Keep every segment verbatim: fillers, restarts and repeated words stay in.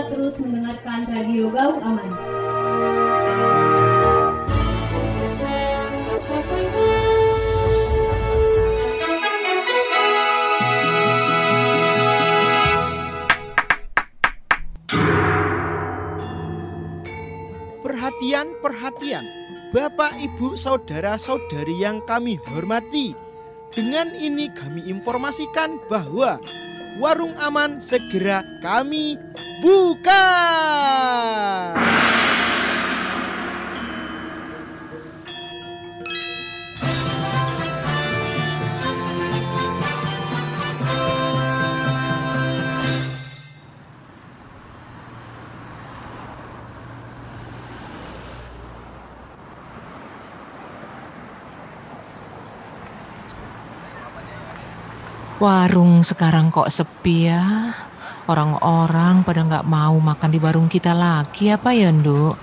dapat terus mendengarkan Radio Gaung Aman. Perhatian, perhatian, Bapak, Ibu, Saudara-saudari yang kami hormati. Dengan ini kami informasikan bahwa Warung Aman segera kami buka. Warung sekarang kok sepi ya? Orang-orang pada nggak mau makan di warung kita lagi apa ya, Nduk?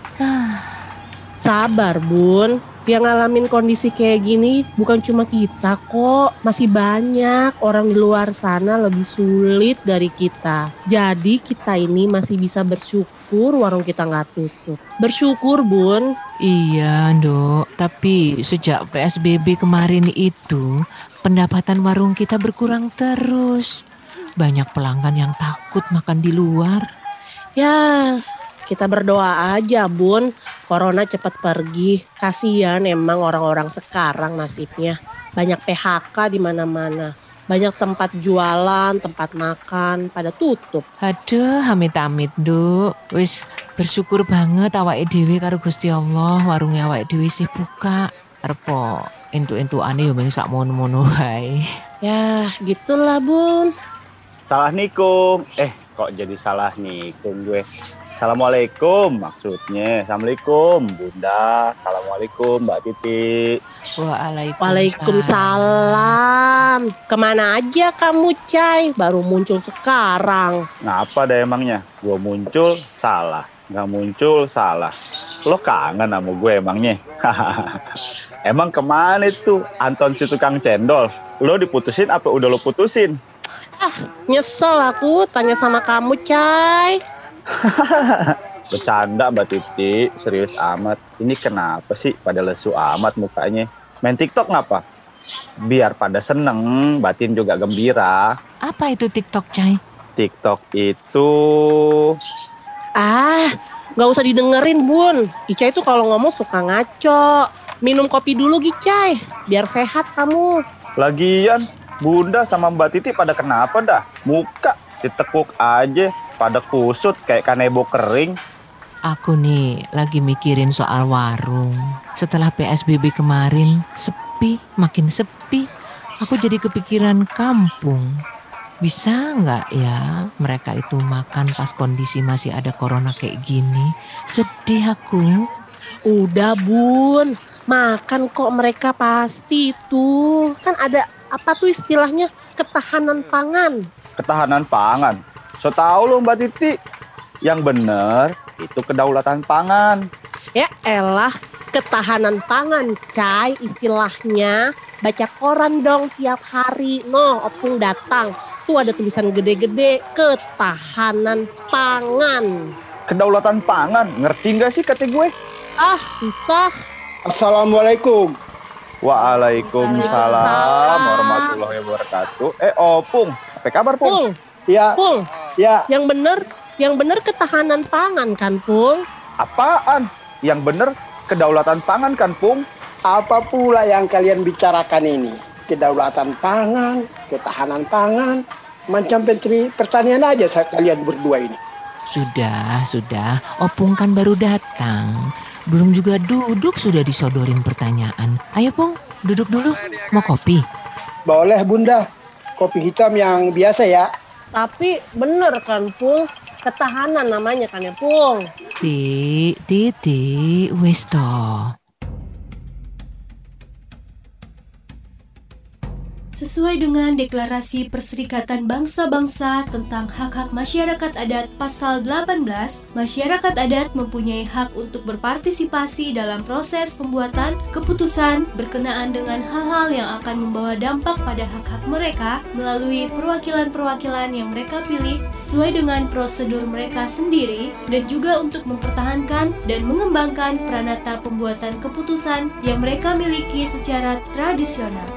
Sabar, Bun. Yang ngalamin kondisi kayak gini bukan cuma kita kok. Masih banyak orang di luar sana lebih sulit dari kita. Jadi kita ini masih bisa bersyukur warung kita nggak tutup. Bersyukur, Bun. Iya, Nduk. Tapi sejak P S B B kemarin itu, pendapatan warung kita berkurang terus. Banyak pelanggan yang takut makan di luar. Ya, kita berdoa aja, Bun. Corona cepat pergi. Kasihan emang orang-orang sekarang nasibnya. Banyak P H K di mana-mana. Banyak tempat jualan, tempat makan pada tutup. Aduh, amit-amit, Nduk. Wis bersyukur banget awake dhewe karo Gusti Allah, warungnya awake dhewe sih buka. Arep entuk-entukane yo ben sak mono-mono wae. Ya, gitulah, Bun. Salah nikum. Eh, kok jadi salah nikum gue? Assalamualaikum maksudnya. Assalamualaikum Bunda. Assalamualaikum Mbak Titi. Waalaikumsalam. Waalaikumsalam. Kemana aja kamu, Cai? Baru muncul sekarang. Ngapa dah emangnya? Gue muncul salah. Nggak muncul salah. Lo kangen sama gue emangnya? Emang kemana itu Anton si tukang cendol? Lo diputusin apa udah lo putusin? Ah, nyesel aku tanya sama kamu, Cai. Bercanda Mbak Titi, serius amat. Ini kenapa sih pada lesu amat mukanya? Main TikTok ngapa? Biar pada seneng, batin juga gembira. Apa itu TikTok, Cai? TikTok itu... Ah, gak usah didengerin, Bun. Ica itu kalau ngomong suka ngaco. Minum kopi dulu, Gicai, biar sehat kamu. Lagian, Bunda sama Mbak Titi pada kenapa dah? Muka ditekuk aja, pada kusut kayak kanebo kering. Aku nih lagi mikirin soal warung. Setelah P S B B kemarin, sepi, makin sepi. Aku jadi kepikiran kampung. Bisa nggak ya mereka itu makan pas kondisi masih ada corona kayak gini? Sedih aku. Udah, Bun, makan kok mereka pasti tuh. Kan ada apa tuh istilahnya, ketahanan pangan. Ketahanan pangan? So tau lo Mbak Titi. Yang bener itu kedaulatan pangan. Ya elah, ketahanan pangan, Cai, istilahnya. Baca koran dong tiap hari. No, opung datang. Tuh ada tulisan gede-gede, ketahanan pangan. Kedaulatan pangan, ngerti gak sih kata gue? Ah, susah. Assalamualaikum. Waalaikumsalam warahmatullahi wabarakatuh. Eh, Opung, apa kabar, Pung? Pung, Ya, Pung, ya. yang bener, yang bener ketahanan pangan kan, Pung? Apaan? Yang bener kedaulatan pangan kan, Pung? Apa pula yang kalian bicarakan ini? Kedaulatan pangan, ketahanan pangan, macam menteri pertanian aja kalian berdua ini. Sudah, sudah. Opung kan baru datang. Belum juga duduk sudah disodorin pertanyaan. Ayo, Pung, duduk dulu. Mau kopi? Boleh, Bunda. Kopi hitam yang biasa ya. Tapi bener kan, Pung? Ketahanan namanya kan ya, Pung? Ti, Titi, wis toh. Sesuai dengan Deklarasi Perserikatan Bangsa-Bangsa tentang Hak-Hak Masyarakat Adat Pasal delapan belas, masyarakat adat mempunyai hak untuk berpartisipasi dalam proses pembuatan keputusan berkenaan dengan hal-hal yang akan membawa dampak pada hak-hak mereka melalui perwakilan-perwakilan yang mereka pilih sesuai dengan prosedur mereka sendiri, dan juga untuk mempertahankan dan mengembangkan peranata pembuatan keputusan yang mereka miliki secara tradisional.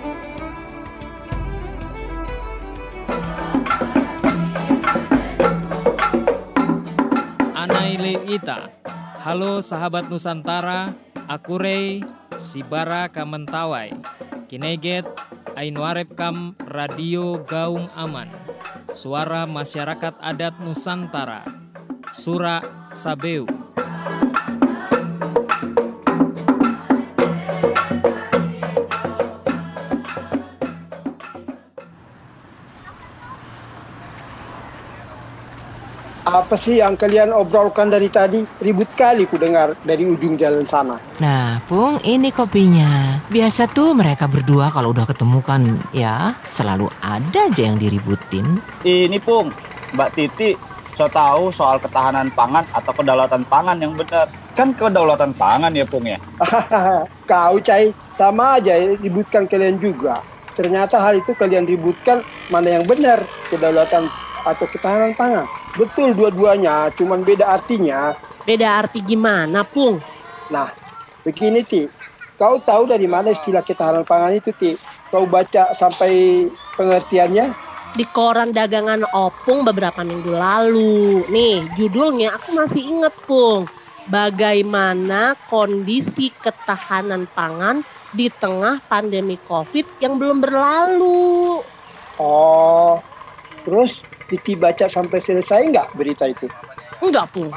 Anaile ita. Halo sahabat Nusantara, aku Rey, Sibara Kamentawai. Kineget, Ainuarep Kam Radio Gaung Aman. Suara Masyarakat Adat Nusantara. Sura Sabeu. Apa sih yang kalian obrolkan dari tadi? Ribut kali ku dengar dari ujung jalan sana. Nah, Pung, ini kopinya. Biasa tuh mereka berdua kalau udah ketemu kan, ya selalu ada aja yang diributin. Ini Pung, Mbak Titi so tahu soal ketahanan pangan atau kedaulatan pangan yang benar. Kan kedaulatan pangan ya Pung ya. Kau Cai, sama aja ributkan kalian juga. Ternyata hal itu kalian ributkan mana yang benar, kedaulatan atau ketahanan pangan. Betul dua-duanya, cuman beda artinya. Beda arti gimana, Pung? Nah, begini Ti. Kau tahu dari mana istilah ketahanan pangan itu Ti? Kau baca sampai pengertiannya? Di koran dagangan Opung beberapa minggu lalu. Nih, judulnya aku masih inget, Pung. Bagaimana kondisi ketahanan pangan di tengah pandemi COVID yang belum berlalu. Oh, terus Titi baca sampai selesai nggak berita itu? Enggak, Pung.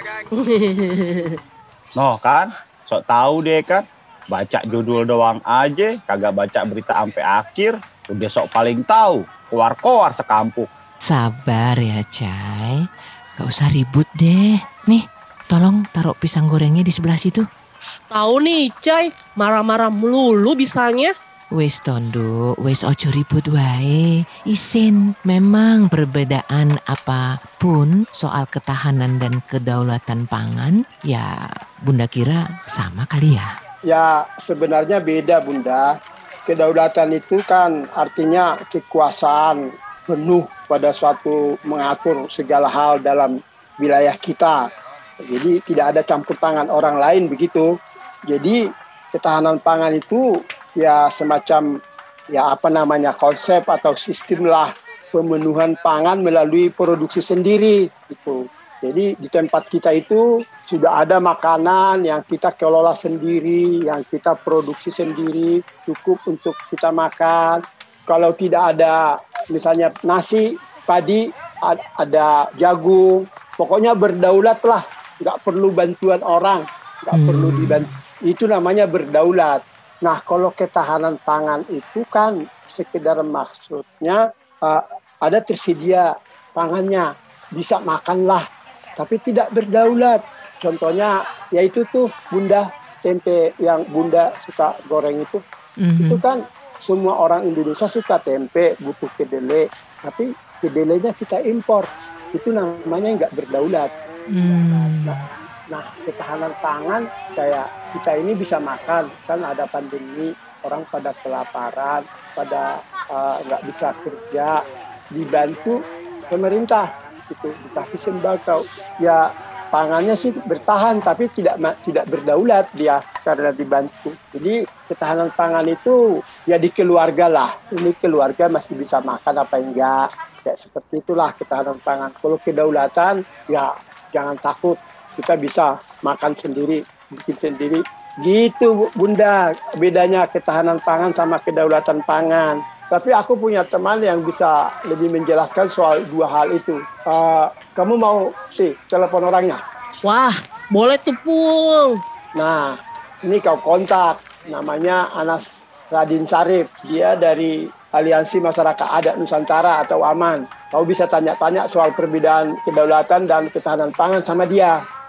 Noh kan, sok tahu deh kan. Baca judul doang aja, kagak baca berita sampai akhir. Udah sok paling tahu, keluar-keluar sekampung. Sabar ya, Cai. Gak usah ribut deh. Nih, tolong taruh pisang gorengnya di sebelah situ. Tahu nih, Cai, marah-marah melulu bisanya. Wes Tondo, wes ojo ribut wae. Isin, memang perbedaan apapun soal ketahanan dan kedaulatan pangan, ya Bunda kira sama kali ya. Ya sebenarnya beda Bunda. Kedaulatan itu kan artinya kekuasaan penuh pada suatu mengatur segala hal dalam wilayah kita. Jadi tidak ada campur tangan orang lain begitu. Jadi ketahanan pangan itu ya semacam ya apa namanya konsep atau sistem lah pemenuhan pangan melalui produksi sendiri gitu. Jadi di tempat kita itu sudah ada makanan yang kita kelola sendiri, yang kita produksi sendiri, cukup untuk kita makan. Kalau tidak ada misalnya nasi, padi, ada jagung, pokoknya berdaulat lah, nggak perlu bantuan orang, nggak hmm. perlu dibantu. Itu namanya berdaulat. Nah, kalau ketahanan pangan itu kan sekedar maksudnya uh, ada tersedia pangannya, bisa makanlah, tapi tidak berdaulat. Contohnya yaitu tuh Bunda, tempe yang Bunda suka goreng itu. Mm-hmm. Itu kan semua orang Indonesia suka tempe, butuh kedelai, tapi kedelainya kita impor. Itu namanya nggak berdaulat. Mm. Nah, Nah, ketahanan pangan kayak kita ini bisa makan, kan ada pandemi, orang pada kelaparan, pada nggak uh, bisa kerja, dibantu pemerintah, gitu, dikasih sembako. Ya pangannya sih bertahan, tapi tidak tidak berdaulat dia karena dibantu. Jadi ketahanan pangan itu ya di keluarga lah. Ini keluarga masih bisa makan apa enggak, kayak seperti itulah ketahanan pangan. Kalau kedaulatan, ya jangan takut. Kita bisa makan sendiri, bikin sendiri. Gitu Bunda, bedanya ketahanan pangan sama kedaulatan pangan. Tapi aku punya teman yang bisa lebih menjelaskan soal dua hal itu. Uh, kamu mau sih telepon orangnya? Wah, boleh tuh Pung. Nah, ini kau kontak. Namanya Anas Radin Sarif. Dia dari Aliansi Masyarakat Adat Nusantara atau AMAN. Kau bisa tanya-tanya soal perbedaan kedaulatan dan ketahanan pangan sama dia.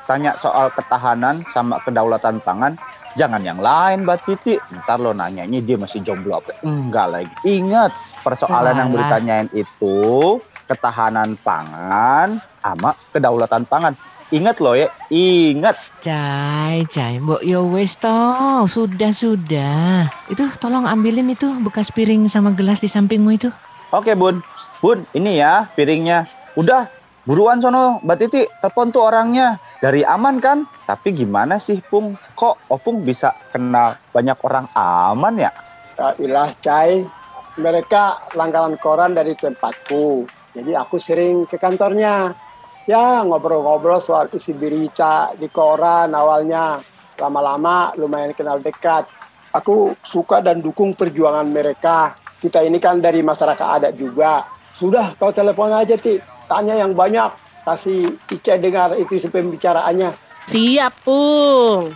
tanya soal ketahanan sama kedaulatan pangan, jangan yang lain Mbak Titi. Ntar lo nanyanya dia masih jomblo apa? Enggak lagi. Ingat, persoalan Walah. yang ditanyain itu ketahanan pangan sama kedaulatan pangan. Ingat loh ya, ingat. Cai, Cai, mbok yo wis toh, sudah sudah. Itu tolong ambilin itu bekas piring sama gelas di sampingmu itu. Oke Bun, Bun ini ya piringnya. Udah, buruan sono Mbak Titi, telepon tuh orangnya. Dari Aman kan? Tapi gimana sih Pung, kok Opung bisa kenal banyak orang Aman ya? Ya ilah Cai, mereka langganan koran dari tempatku. Jadi aku sering ke kantornya. Ya ngobrol-ngobrol soal isi berita di koran awalnya. Lama-lama lumayan kenal dekat. Aku suka dan dukung perjuangan mereka. Kita ini kan dari masyarakat adat juga. Sudah kau telepon aja Ti. Tanya yang banyak. Kasih Ica dengar itu pembicaraannya. Siap, Pung.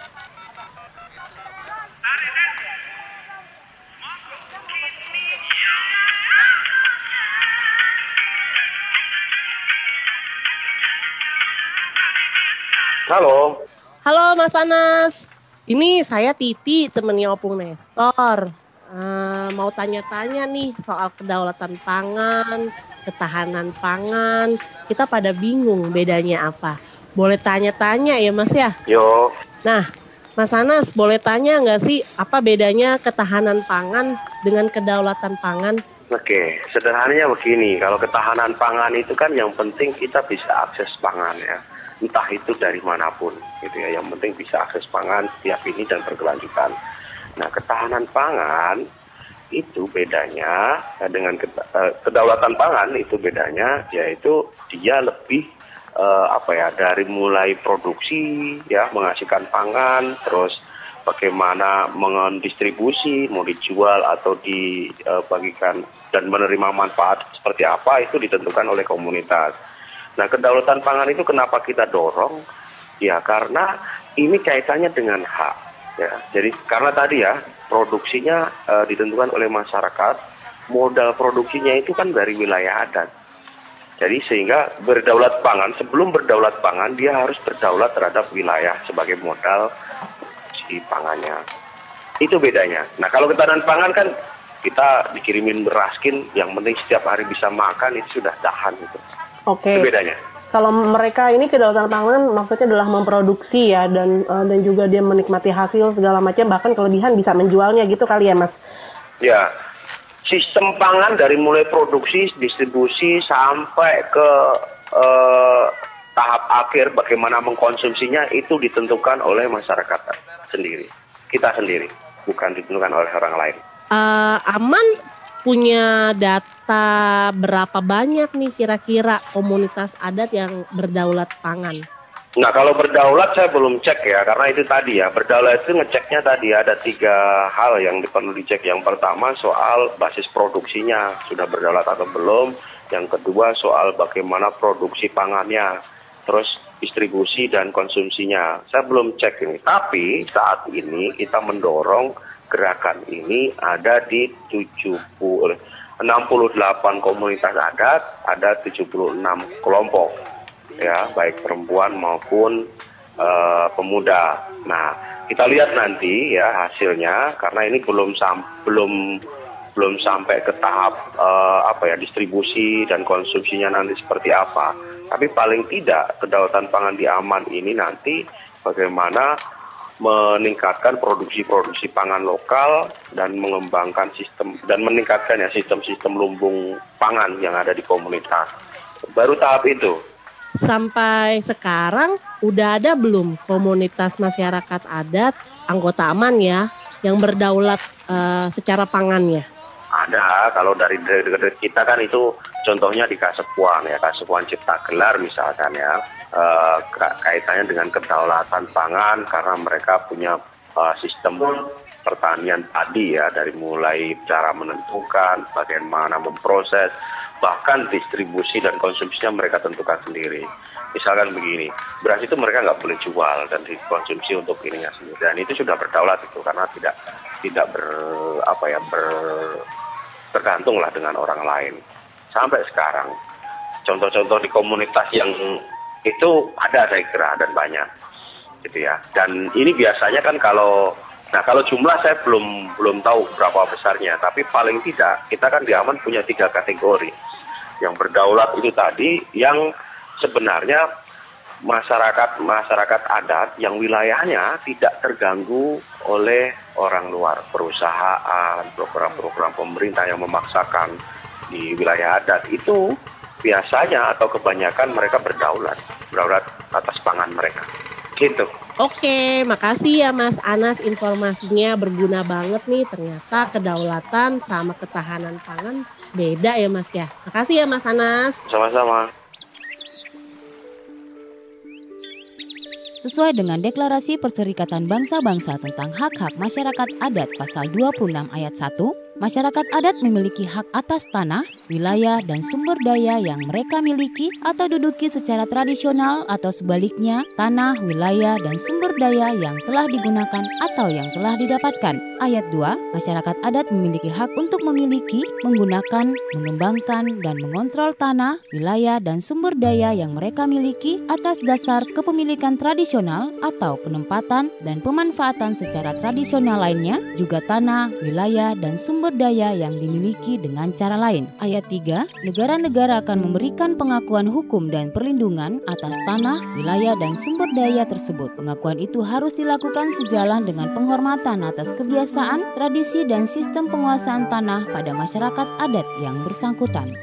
Halo. Halo Mas Anas. Ini saya Titi, temennya Opung Nestor. Uh, mau tanya-tanya nih soal kedaulatan pangan, ketahanan pangan. Kita pada bingung bedanya apa. Boleh tanya-tanya ya Mas ya? Yo. Nah, Mas Anas boleh tanya nggak sih apa bedanya ketahanan pangan dengan kedaulatan pangan? Oke, sederhananya begini. Kalau ketahanan pangan itu kan yang penting kita bisa akses pangan ya. Entah itu dari manapun gitu ya. Yang penting bisa akses pangan setiap ini dan berkelanjutan. Nah, ketahanan pangan itu bedanya dengan kedaulatan pangan itu bedanya yaitu dia lebih eh, apa ya dari mulai produksi ya menghasilkan pangan, terus bagaimana mendistribusi, mau dijual atau dibagikan dan menerima manfaat seperti apa itu ditentukan oleh komunitas. Nah, kedaulatan pangan itu kenapa kita dorong? Ya karena ini kaitannya dengan hak. Ya, jadi karena tadi ya produksinya e, ditentukan oleh masyarakat, modal produksinya itu kan dari wilayah adat. Jadi sehingga berdaulat pangan, sebelum berdaulat pangan dia harus berdaulat terhadap wilayah sebagai modal si pangannya. Itu bedanya. Nah kalau ketahanan pangan kan kita dikirimin beraskin, yang penting setiap hari bisa makan itu sudah tahan gitu. Oke. Itu bedanya. Kalau mereka ini kedaulatan pangan maksudnya adalah memproduksi ya dan uh, dan juga dia menikmati hasil segala macam bahkan kelebihan bisa menjualnya gitu kali ya Mas? Ya, sistem pangan dari mulai produksi, distribusi sampai ke uh, tahap akhir bagaimana mengkonsumsinya itu ditentukan oleh masyarakat sendiri, kita sendiri, bukan ditentukan oleh orang lain. Uh, Aman punya data berapa banyak nih kira-kira komunitas adat yang berdaulat pangan? Nah kalau berdaulat saya belum cek ya, karena itu tadi ya, berdaulat itu ngeceknya tadi ada tiga hal yang perlu dicek. Yang pertama soal basis produksinya, sudah berdaulat atau belum. Yang kedua soal bagaimana produksi pangannya, terus distribusi dan konsumsinya. Saya belum cek ini, tapi saat ini kita mendorong gerakan ini ada di tujuh puluh, enam puluh delapan komunitas adat, ada tujuh puluh enam kelompok, ya baik perempuan maupun uh, pemuda. Nah kita lihat nanti ya hasilnya, karena ini belum sam belum belum sampai ke tahap uh, apa ya distribusi dan konsumsinya nanti seperti apa. Tapi paling tidak kedaulatan pangan di Aman ini nanti bagaimana meningkatkan produksi-produksi pangan lokal dan mengembangkan sistem dan meningkatkan ya sistem-sistem lumbung pangan yang ada di komunitas. Baru tahap itu. Sampai sekarang udah ada belum komunitas masyarakat adat anggota Aman ya yang berdaulat uh, secara pangannya? Ada, kalau dari, dari, dari kita kan itu contohnya di Kasepuan ya, Kasepuan Cipta Gelar misalkan ya. Uh, kaitannya dengan kedaulatan pangan karena mereka punya uh, sistem pertanian padi ya, dari mulai cara menentukan, bagaimana memproses, bahkan distribusi dan konsumsinya mereka tentukan sendiri. Misalkan begini, beras itu mereka nggak boleh jual dan dikonsumsi untuk ininya sendiri, dan itu sudah berdaulat itu karena tidak tidak ber apa ya ber tergantung lah dengan orang lain sampai sekarang. Contoh-contoh di komunitas yang Itu ada saya kira dan banyak gitu ya. Dan ini biasanya kan kalau nah kalau jumlah saya belum belum tahu berapa besarnya, tapi paling tidak kita kan di Aman punya tiga kategori. Yang berdaulat itu tadi yang sebenarnya masyarakat masyarakat adat yang wilayahnya tidak terganggu oleh orang luar, perusahaan, program-program pemerintah yang memaksakan di wilayah adat itu biasanya atau kebanyakan mereka berdaulat, berdaulat atas pangan mereka. Gitu. Oke, makasih ya Mas Anas, informasinya berguna banget nih. Ternyata kedaulatan sama ketahanan pangan beda ya Mas ya. Makasih ya Mas Anas. Sama-sama. Sesuai dengan Deklarasi Perserikatan Bangsa-Bangsa tentang Hak-Hak Masyarakat Adat Pasal dua puluh enam Ayat satu, masyarakat adat memiliki hak atas tanah, wilayah, dan sumber daya yang mereka miliki atau duduki secara tradisional atau sebaliknya, tanah, wilayah, dan sumber daya yang telah digunakan atau yang telah didapatkan. Ayat dua, masyarakat adat memiliki hak untuk memiliki, menggunakan, mengembangkan, dan mengontrol tanah, wilayah, dan sumber daya yang mereka miliki atas dasar kepemilikan tradisional atau penempatan dan pemanfaatan secara tradisional lainnya, juga tanah, wilayah, dan sumber daya yang dimiliki dengan cara lain. Ayat tiga, negara-negara akan memberikan pengakuan hukum dan perlindungan atas tanah, wilayah, dan sumber daya tersebut. Pengakuan itu harus dilakukan sejalan dengan penghormatan atas kebiasaan, tradisi, dan sistem penguasaan tanah pada masyarakat adat yang bersangkutan.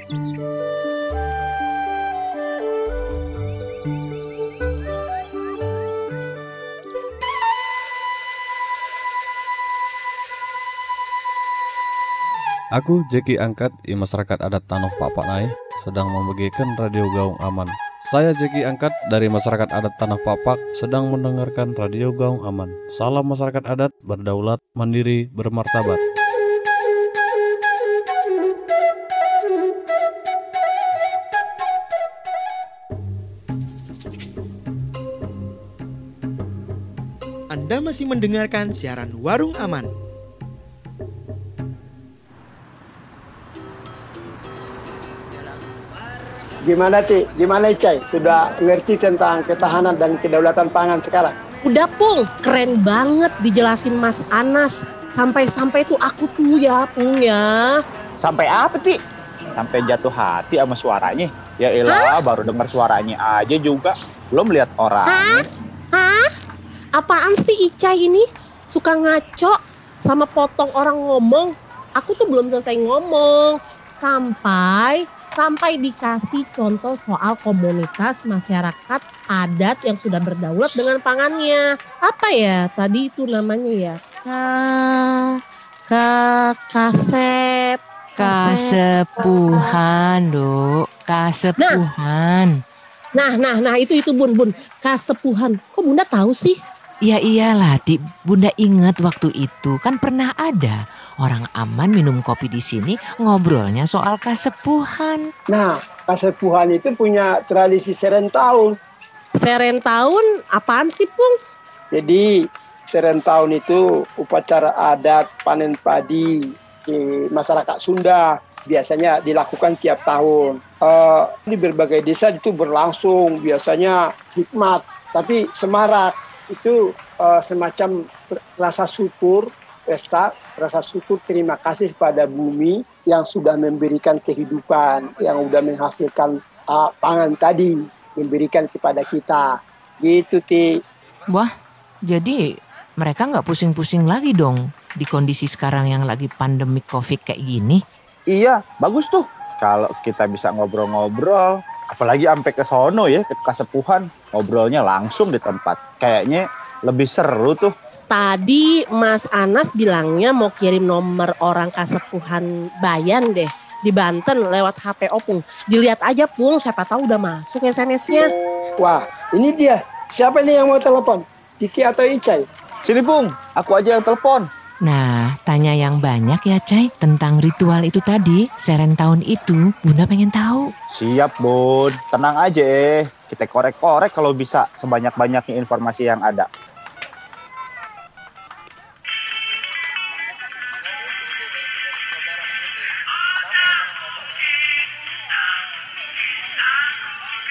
Aku Jeki Angkat di masyarakat adat Tanoh Papak sedang membagikan Radio Gaung Aman. Saya Jeki Angkat dari masyarakat adat Tanah Papak sedang mendengarkan Radio Gaung Aman. Salam masyarakat adat, berdaulat, mandiri, bermartabat. Anda masih mendengarkan siaran Warung Aman. Gimana Ci? Gimana Icai? Sudah ngerti tentang ketahanan dan kedaulatan pangan sekarang? Udah Pung, keren banget dijelasin Mas Anas. Sampai-sampai tuh aku tuh ya Pung ya. Sampai apa Ci? Sampai jatuh hati sama suaranya. Ya elah, baru dengar suaranya aja juga. Belum lihat orangnya. Hah? Hah? Apaan sih Icai ini? Suka ngaco sama potong orang ngomong. Aku tuh belum selesai ngomong. Sampai... Sampai dikasih contoh soal komunitas masyarakat adat yang sudah berdaulat dengan pangannya. Apa ya tadi itu namanya ya? Ka, ka, kasep. Kasepuhan, Dok. Kasepuhan. Nah, nah, nah itu itu Bun, Bun. Kasepuhan. Kok Bunda tahu sih? Ya iyalah, Ti. Bunda ingat waktu itu kan pernah ada orang Aman minum kopi di sini ngobrolnya soal kasepuhan. Nah, kasepuhan itu punya tradisi serentahun. Serentahun apaan sih, Pung? Jadi, serentahun itu upacara adat panen padi di masyarakat Sunda. Biasanya dilakukan tiap tahun. Uh, di berbagai desa itu berlangsung, biasanya hikmat, tapi semarak. Itu uh, semacam rasa syukur, pesta, rasa syukur terima kasih pada bumi yang sudah memberikan kehidupan, yang sudah menghasilkan uh, pangan tadi, memberikan kepada kita. Gitu, Ti. Wah, jadi mereka nggak pusing-pusing lagi dong di kondisi sekarang yang lagi pandemi COVID kayak gini. Iya, bagus tuh. Kalau kita bisa ngobrol-ngobrol, apalagi sampai ke sono ya, ke kasepuhan. Ngobrolnya langsung di tempat. Kayaknya lebih seru tuh. Tadi Mas Anas bilangnya mau kirim nomor orang kasepuhan Bayan deh. Di Banten lewat H P Opung. Dilihat aja Pung, siapa tahu udah masuk S M S-nya. Wah, ini dia. Siapa nih yang mau telepon? Titi atau Icai? Sini Pung, aku aja yang telepon. Nah, tanya yang banyak ya Cai tentang ritual itu tadi, serentahun itu, Bunda pengen tahu. Siap Bun, tenang aja eh. Kita korek-korek kalau bisa sebanyak-banyaknya informasi yang ada.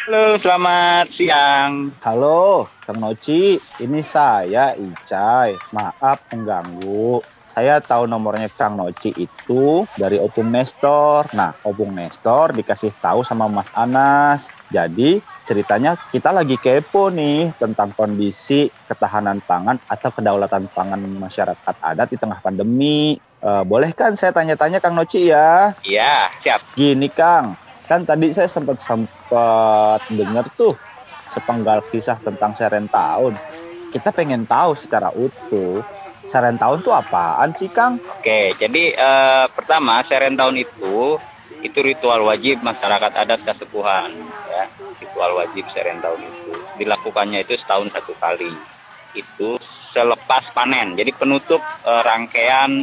Halo, selamat siang. Halo, Kang Noci. Ini saya, Icai. Maaf mengganggu. Saya tahu nomornya Kang Noci itu dari Opung Nestor. Nah, Opung Nestor dikasih tahu sama Mas Anas. Jadi, ceritanya kita lagi kepo nih tentang kondisi ketahanan pangan atau kedaulatan pangan masyarakat adat di tengah pandemi. Uh, boleh kan saya tanya-tanya Kang Noci ya? Iya, siap. Gini Kang, kan tadi saya sempat sempat dengar tuh sepenggal kisah tentang Serentahun. Kita pengen tahu secara utuh, Serentahun tuh apaan sih Kang? Oke, jadi eh, pertama Serentahun itu itu ritual wajib masyarakat adat Kasepuhan, ya. Ritual wajib Serentahun itu dilakukannya itu setahun satu kali. Itu selepas panen. Jadi penutup eh, rangkaian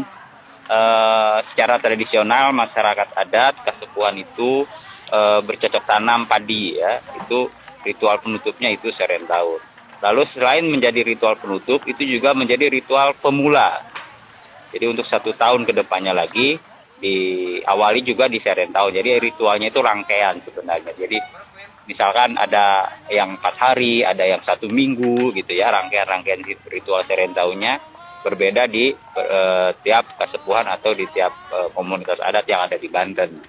eh, secara tradisional masyarakat adat Kasepuhan itu E, bercocok tanam padi, ya. Itu ritual penutupnya itu Serentahun. Lalu selain menjadi ritual penutup, itu juga menjadi ritual pemula. Jadi untuk satu tahun ke depannya lagi diawali juga di Serentahun. Jadi ritualnya itu rangkaian sebenarnya. Jadi misalkan ada yang empat hari, ada yang satu minggu gitu ya, rangkaian-rangkaian ritual Serentahunnya berbeda di e, tiap Kasepuhan atau di tiap e, komunitas adat yang ada di Banten.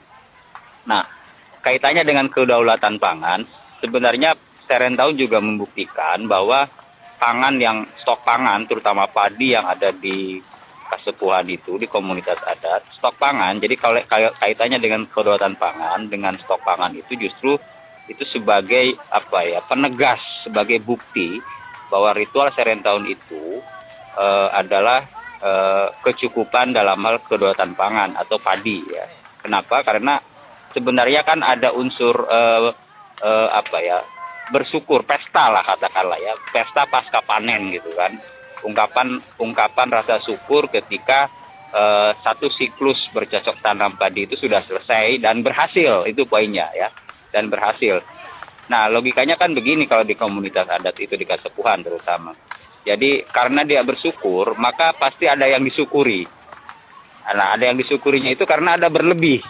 Nah, kaitannya dengan kedaulatan pangan, sebenarnya Serentahun juga membuktikan bahwa pangan yang stok pangan, terutama padi yang ada di Kasepuhan itu, di komunitas adat, stok pangan, jadi kalau kaitannya dengan kedaulatan pangan, dengan stok pangan itu justru itu sebagai apa ya, penegas, sebagai bukti bahwa ritual Serentahun itu e, adalah e, kecukupan dalam hal kedaulatan pangan atau padi, ya. Kenapa? Karena sebenarnya kan ada unsur uh, uh, apa ya, bersyukur, pesta lah katakanlah ya, pesta pasca panen gitu kan, ungkapan ungkapan rasa syukur ketika uh, satu siklus bercocok tanam padi itu sudah selesai dan berhasil, itu poinnya ya, dan berhasil. Nah logikanya kan begini kalau di komunitas adat itu di Kasepuhan terutama, jadi karena dia bersyukur maka pasti ada yang disyukuri. Nah ada yang disyukurinya itu karena ada berlebih.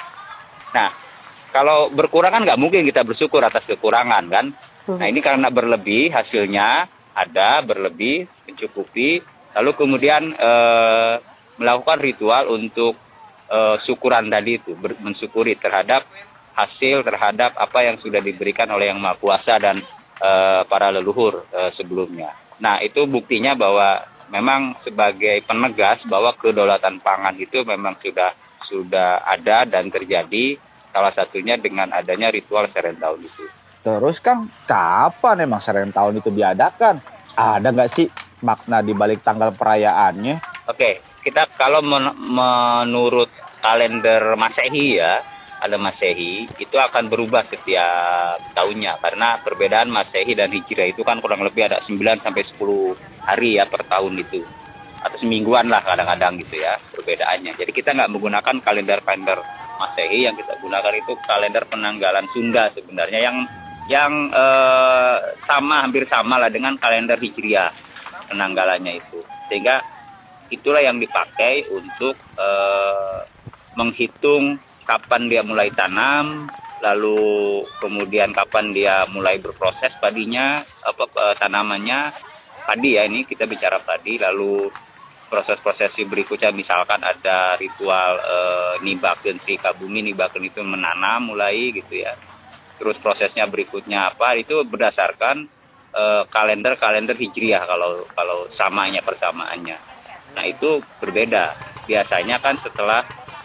Nah, kalau berkurang kan nggak mungkin kita bersyukur atas kekurangan kan. Nah ini karena berlebih, hasilnya ada berlebih, mencukupi. Lalu kemudian e, melakukan ritual untuk e, syukuran tadi itu, ber, mensyukuri terhadap hasil, terhadap apa yang sudah diberikan oleh Yang Maha Kuasa dan e, para leluhur e, sebelumnya. Nah itu buktinya bahwa memang sebagai penegas bahwa kedaulatan pangan itu memang sudah sudah ada dan terjadi, salah satunya dengan adanya ritual Serentahun itu. Terus Kang, kapan emang Serentahun itu diadakan? Ada nggak sih makna di balik tanggal perayaannya? Oke, kita kalau men- menurut kalender Masehi ya, ada Masehi, itu akan berubah setiap tahunnya karena perbedaan Masehi dan Hijriah itu kan kurang lebih ada sembilan sampai sepuluh hari ya per tahun itu. Atau semingguan lah kadang-kadang gitu ya perbedaannya. Jadi kita nggak menggunakan kalender-kalender Masehi, yang kita gunakan itu kalender penanggalan Sunda sebenarnya yang yang eh, sama, hampir sama lah dengan kalender Hijriah penanggalannya itu. Sehingga itulah yang dipakai untuk eh, menghitung kapan dia mulai tanam, lalu kemudian kapan dia mulai berproses padinya, apa eh, tanamannya padi ya, ini kita bicara padi, lalu proses-proses berikutnya misalkan ada ritual e, nibakeun Sri Kabumi, nibakeun itu menanam mulai gitu ya. Terus prosesnya berikutnya apa, itu berdasarkan e, kalender-kalender Hijriah kalau kalau samanya persamaannya. Nah itu berbeda. Biasanya kan setelah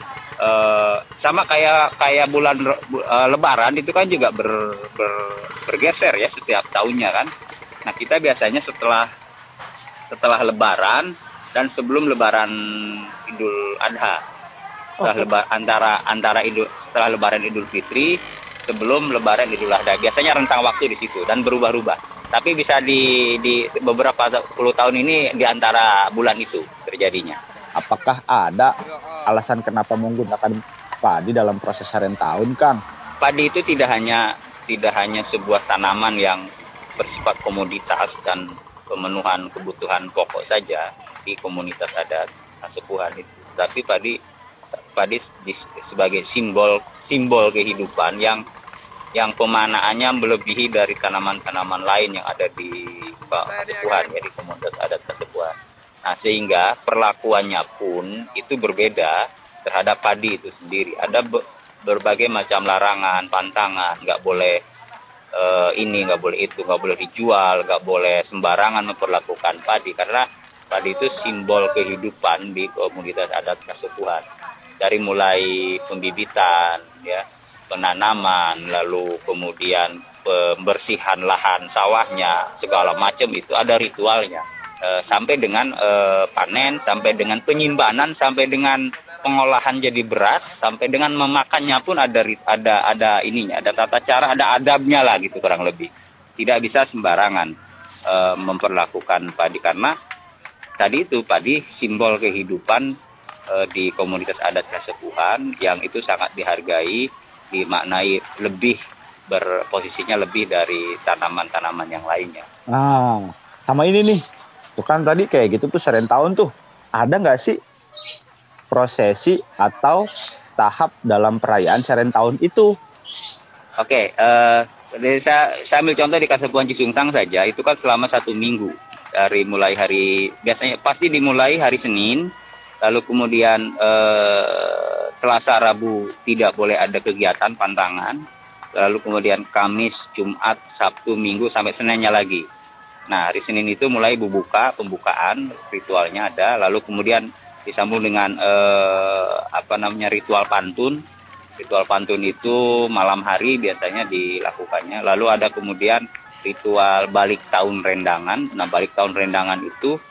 e, sama kayak kayak bulan e, Lebaran itu kan juga ber, ber, bergeser ya setiap tahunnya kan. Nah kita biasanya setelah setelah Lebaran dan sebelum Lebaran Idul Adha, setelah okay. lebar, antara antara idul, setelah Lebaran Idul Fitri, sebelum Lebaran Idul Adha, biasanya rentang waktu di situ dan berubah-ubah. Tapi bisa di, di beberapa puluh tahun ini di antara bulan itu terjadinya. Apakah ada alasan kenapa menggunakan padi dalam proses Serentahun, Kang? Padi itu tidak hanya tidak hanya sebuah tanaman yang bersifat komoditas dan pemenuhan kebutuhan pokok saja di komunitas adat Kasepuhan itu, tapi padi padi di, sebagai simbol simbol kehidupan yang yang pemanaannya melebihi dari tanaman-tanaman lain yang ada di Kasepuhan, ya di komunitas adat Kasepuhan. Nah, sehingga perlakuannya pun itu berbeda terhadap padi itu sendiri. Ada be- berbagai macam larangan, pantangan, nggak boleh uh, ini, nggak boleh itu, nggak boleh dijual, nggak boleh sembarangan memperlakukan padi, karena padi itu simbol kehidupan di komunitas adat Kasepuhan. Dari mulai pembibitan, ya, penanaman, lalu kemudian pembersihan lahan sawahnya, segala macam itu ada ritualnya. E, sampai dengan e, panen, sampai dengan penyimpanan, sampai dengan pengolahan jadi beras, sampai dengan memakannya pun ada ada ada ininya, ada tata cara, ada adabnya lah gitu kurang lebih. Tidak bisa sembarangan e, memperlakukan padi, karena tadi itu padi simbol kehidupan e, di komunitas adat Kasepuhan yang itu sangat dihargai, dimaknai lebih, berposisinya lebih dari tanaman-tanaman yang lainnya. Nah, sama ini nih, tuh kan tadi kayak gitu tuh serentahun tuh, ada nggak sih prosesi atau tahap dalam perayaan serentahun itu? Oke, uh, saya, saya ambil contoh di Kasepuhan Cisungsang saja, itu kan selama satu minggu, dari mulai hari, biasanya pasti dimulai hari Senin, lalu kemudian uh, Selasa, Rabu tidak boleh ada kegiatan pantangan, lalu kemudian Kamis, Jumat, Sabtu, Minggu sampai Seninnya lagi. Nah, hari Senin itu mulai bubuka, pembukaan, ritualnya ada, lalu kemudian disambung dengan eh, apa namanya ritual pantun. Ritual pantun itu malam hari biasanya dilakukannya. Lalu ada kemudian ritual balik tahun rendangan. Nah, balik tahun rendangan itu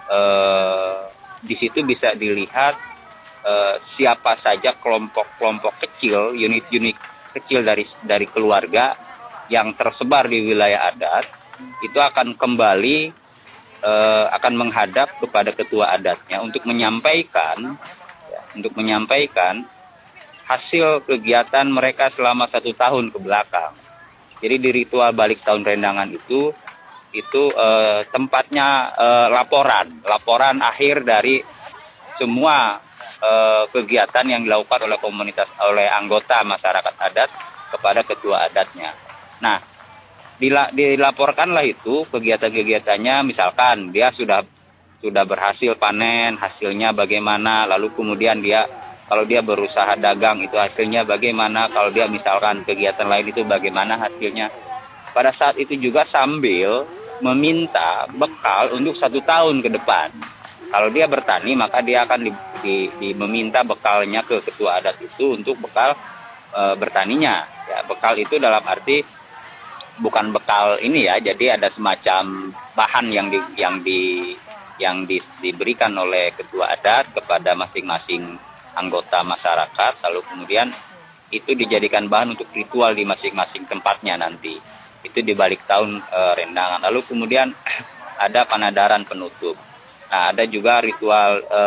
eh, di situ bisa dilihat eh, siapa saja kelompok-kelompok kecil, unit-unit kecil dari dari keluarga yang tersebar di wilayah adat itu akan kembali eh, akan menghadap kepada ketua adatnya untuk menyampaikan ya, untuk menyampaikan hasil kegiatan mereka selama satu tahun ke belakang. Jadi di ritual balik tahun rendangan itu itu eh, tempatnya eh, laporan, laporan akhir dari semua eh, kegiatan yang dilakukan oleh komunitas, oleh anggota masyarakat adat kepada ketua adatnya. Nah, dila, dilaporkanlah itu kegiatan-kegiatannya, misalkan dia sudah sudah berhasil panen, hasilnya bagaimana, lalu kemudian dia kalau dia berusaha dagang itu hasilnya bagaimana, kalau dia misalkan kegiatan lain itu bagaimana hasilnya. Pada saat itu juga sambil meminta bekal untuk satu tahun ke depan. Kalau dia bertani maka dia akan di, di, di meminta bekalnya ke ketua adat itu untuk bekal e, bertaninya. Ya, bekal itu dalam arti bukan bekal ini ya, jadi ada semacam bahan yang di, yang di yang di, diberikan oleh ketua adat kepada masing-masing anggota masyarakat, lalu kemudian itu dijadikan bahan untuk ritual di masing-masing tempatnya nanti. Itu di balik tahun e, rendangan. Lalu kemudian ada panadaran penutup. Nah, ada juga ritual e,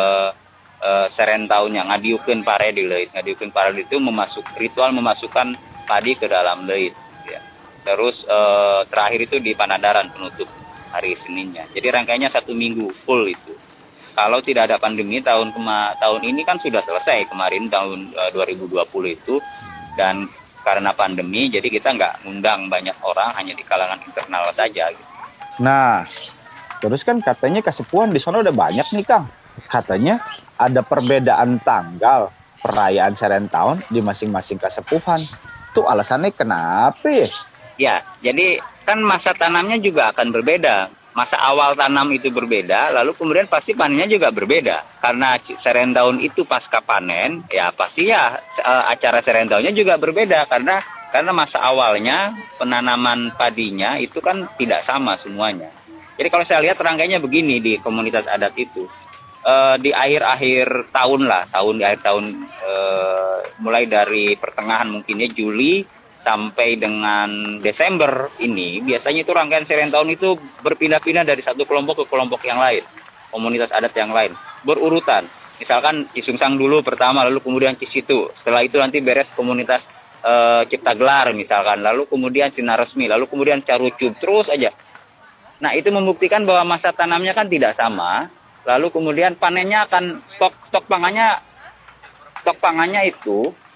e, serentahun yang ngadiukeun pare di leuit. Ngadiukeun pare itu memasuk ritual memasukkan padi ke dalam leuit. Ya. Terus e, terakhir itu di panadaran penutup hari Seninnya. Jadi rangkaiannya satu minggu full itu. Kalau tidak ada pandemi tahun kema- tahun ini kan sudah selesai kemarin tahun uh, dua ribu dua puluh itu, dan karena pandemi jadi kita nggak ngundang banyak orang, hanya di kalangan internal saja. Gitu. Nah, terus kan katanya Kasepuhan di sana udah banyak nih Kang. Katanya ada perbedaan tanggal perayaan serentahun di masing-masing Kasepuhan. Itu alasannya kenapa ya? Ya, jadi kan masa tanamnya juga akan berbeda. Masa awal tanam itu berbeda, lalu kemudian pasti panennya juga berbeda. Karena serentahun itu pasca panen, ya pasti ya acara serentahunnya juga berbeda. Karena karena masa awalnya penanaman padinya itu kan tidak sama semuanya. Jadi kalau saya lihat rangkaiannya begini di komunitas adat itu. E, di akhir-akhir tahun lah, tahun di akhir tahun e, mulai dari pertengahan mungkinnya Juli, sampai dengan Desember ini, biasanya itu rangkaian serentahun itu berpindah-pindah dari satu kelompok ke kelompok yang lain, komunitas adat yang lain, berurutan. Misalkan Cisungsang dulu pertama, lalu kemudian Cisitu, setelah itu nanti beres komunitas e, Cipta Gelar misalkan, lalu kemudian Sinaresmi, lalu kemudian Carucub, terus aja. Nah, itu membuktikan bahwa masa tanamnya kan tidak sama, lalu kemudian panennya akan, stok stok pangannya, stok pangannya itu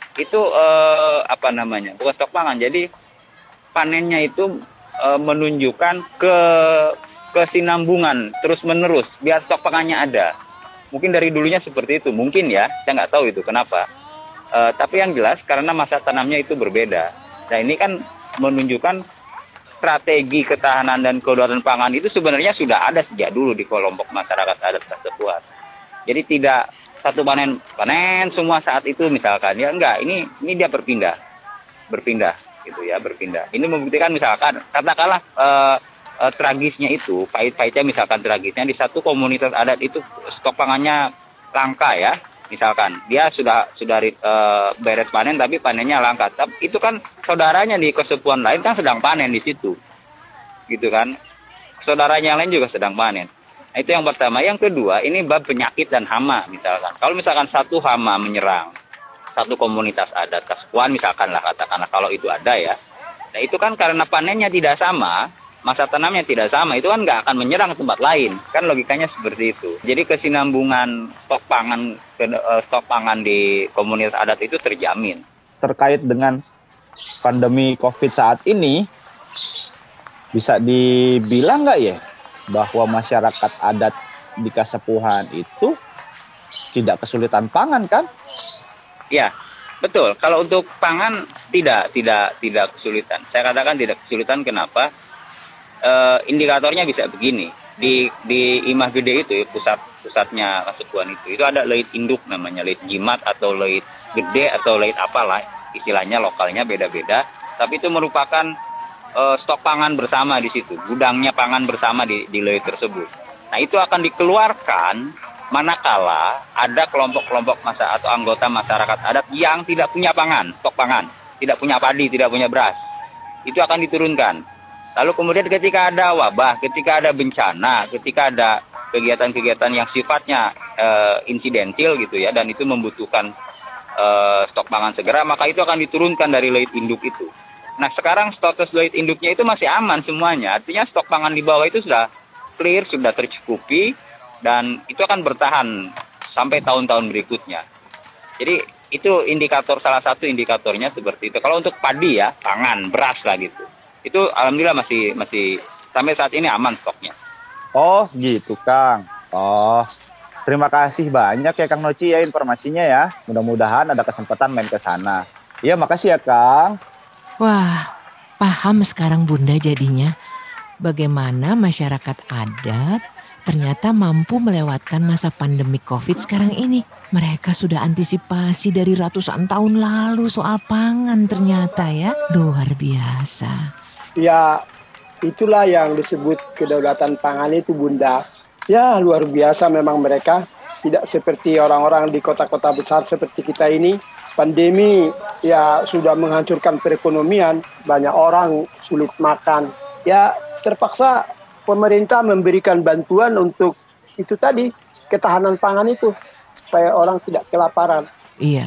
itu eh, apa namanya? Bukan stok pangan. Jadi panennya itu eh, menunjukkan ke kesinambungan terus-menerus biar stok pangannya ada. Mungkin dari dulunya seperti itu, mungkin ya, saya nggak tahu itu kenapa. Uh, tapi yang jelas karena masa tanamnya itu berbeda. Nah ini kan menunjukkan strategi ketahanan dan kedaulatan pangan itu sebenarnya sudah ada sejak dulu di kelompok masyarakat adat Kasepuhan. Jadi tidak satu panen panen semua saat itu misalkan ya enggak, ini ini dia berpindah, berpindah gitu ya berpindah. Ini membuktikan misalkan katakanlah uh, Uh, tragisnya itu, pahit-pahitnya misalkan tragisnya di satu komunitas adat itu stok pangannya langka ya, misalkan dia sudah sudah uh, beres panen tapi panennya langka, tapi itu kan saudaranya di kesepuhan lain kan sedang panen di situ, gitu kan, saudaranya yang lain juga sedang panen. Nah, itu yang pertama. Yang kedua ini bab penyakit dan hama misalkan. Kalau misalkan satu hama menyerang satu komunitas adat kesepuhan misalkan lah katakanlah kalau itu ada ya, nah itu kan karena panennya tidak sama, masa tanamnya tidak sama, itu kan nggak akan menyerang tempat lain, kan logikanya seperti itu. Jadi kesinambungan stok pangan stok pangan di komunitas adat itu terjamin. Terkait dengan pandemi COVID saat ini, bisa dibilang nggak ya bahwa masyarakat adat di Kasepuhan itu tidak kesulitan pangan kan? Ya, betul. Kalau untuk pangan tidak tidak tidak kesulitan. Saya katakan tidak kesulitan. Kenapa? Uh, indikatornya bisa begini, di di Imah Gede itu pusat pusatnya Kasepuhan itu itu ada leit induk namanya, leit jimat atau leit gede atau leit apalah istilahnya, lokalnya beda-beda, tapi itu merupakan uh, stok pangan bersama di situ, gudangnya pangan bersama di di leit tersebut. Nah itu akan dikeluarkan manakala ada kelompok-kelompok masa atau anggota masyarakat adat yang tidak punya pangan, stok pangan, tidak punya padi, tidak punya beras, itu akan diturunkan. Lalu kemudian ketika ada wabah, ketika ada bencana, ketika ada kegiatan-kegiatan yang sifatnya uh, insidentil gitu ya, dan itu membutuhkan uh, stok pangan segera, maka itu akan diturunkan dari leit induk itu. Nah sekarang status leit induknya itu masih aman semuanya, artinya stok pangan di bawah itu sudah clear, sudah tercukupi, dan itu akan bertahan sampai tahun-tahun berikutnya. Jadi itu indikator, salah satu indikatornya seperti itu. Kalau untuk padi ya, pangan, beras lah gitu, itu alhamdulillah masih masih sampai saat ini aman stoknya. Oh gitu Kang. Oh terima kasih banyak ya Kang Noci ya informasinya ya. Mudah-mudahan ada kesempatan main ke sana. Iya makasih ya Kang. Wah paham sekarang Bunda jadinya. Bagaimana masyarakat adat ternyata mampu melewatkan masa pandemi COVID sekarang ini. Mereka sudah antisipasi dari ratusan tahun lalu soal pangan ternyata ya. Luar biasa. Ya, itulah yang disebut kedaulatan pangan itu Bunda. Ya, luar biasa memang mereka. Tidak seperti orang-orang di kota-kota besar seperti kita ini. Pandemi ya sudah menghancurkan perekonomian. Banyak orang sulit makan. Ya, terpaksa pemerintah memberikan bantuan untuk itu tadi, ketahanan pangan itu. Supaya orang tidak kelaparan. Iya.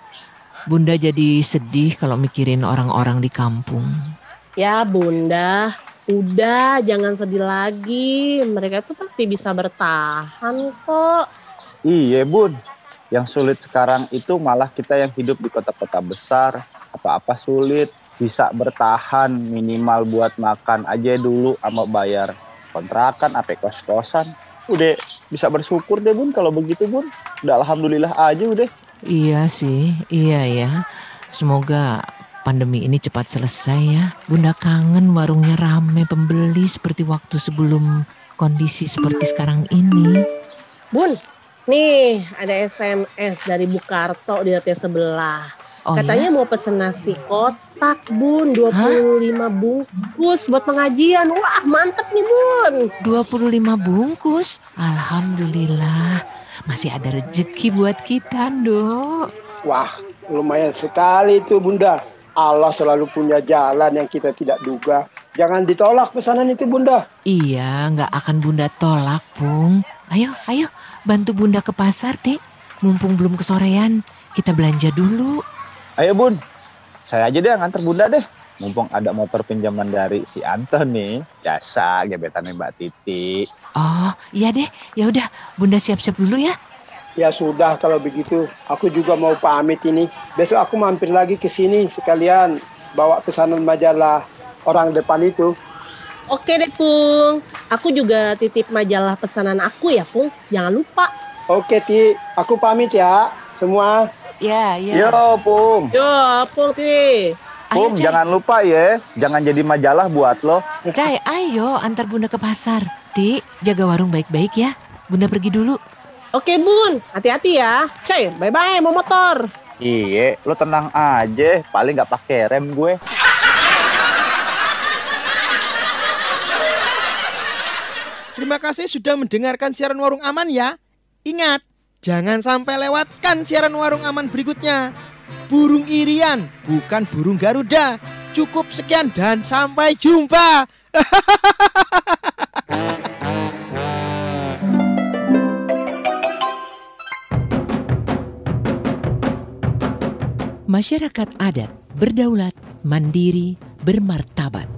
Bunda jadi sedih kalau mikirin orang-orang di kampung. Ya Bunda, udah jangan sedih lagi. Mereka tuh pasti bisa bertahan kok. Iya Bun, yang sulit sekarang itu malah kita yang hidup di kota-kota besar. Apa-apa sulit, bisa bertahan minimal buat makan aja dulu sama bayar kontrakan, apa kos-kosan. Udah bisa bersyukur deh Bun kalau begitu Bun. Udah alhamdulillah aja udah. Iya sih, iya ya. Semoga pandemi ini cepat selesai ya. Bunda kangen warungnya rame pembeli seperti waktu sebelum kondisi seperti sekarang ini. Bun, nih ada S M S dari Bu Karto di R T sebelah. Oh, katanya ya? Mau pesen nasi kotak Bun, dua puluh lima Hah? Bungkus buat pengajian. Wah mantep nih Bun. dua puluh lima bungkus? Alhamdulillah. Masih ada rezeki buat kita, Nduk. Wah, lumayan sekali itu Bunda. Allah selalu punya jalan yang kita tidak duga. Jangan ditolak pesanan itu Bunda. Iya, nggak akan Bunda tolak, Pung. Ayo, ayo, bantu Bunda ke pasar, Dik. Mumpung belum kesorean, kita belanja dulu. Ayo Bun, saya aja deh nganter Bunda deh. Mumpung ada motor pinjaman dari si Anton nih. Biasa gebetannya Mbak Titi. Oh, iya deh. Ya udah, Bunda siap-siap dulu ya. Ya sudah kalau begitu, aku juga mau pamit ini. Besok aku mampir lagi ke sini sekalian bawa pesanan majalah orang depan itu. Oke deh, Pung. Aku juga titip majalah pesanan aku ya, Pung. Jangan lupa. Oke, Ti. Aku pamit ya, semua. Ya, ya. Yo, Pung. Yo, Pung, Ti. Pung, jangan lupa ya, jangan jadi majalah buat lo. Cai, ayo antar Bunda ke pasar. Ti, jaga warung baik-baik ya. Bunda pergi dulu. Oke, Bun. Hati-hati ya. Cai, bye-bye, mau motor. Iya, lo tenang aja. Paling nggak pakai rem gue. Terima kasih sudah mendengarkan siaran Warung Aman ya. Ingat, jangan sampai lewatkan siaran Warung Aman berikutnya. Burung irian, bukan burung Garuda. Cukup sekian dan sampai jumpa. Masyarakat adat berdaulat, mandiri, bermartabat.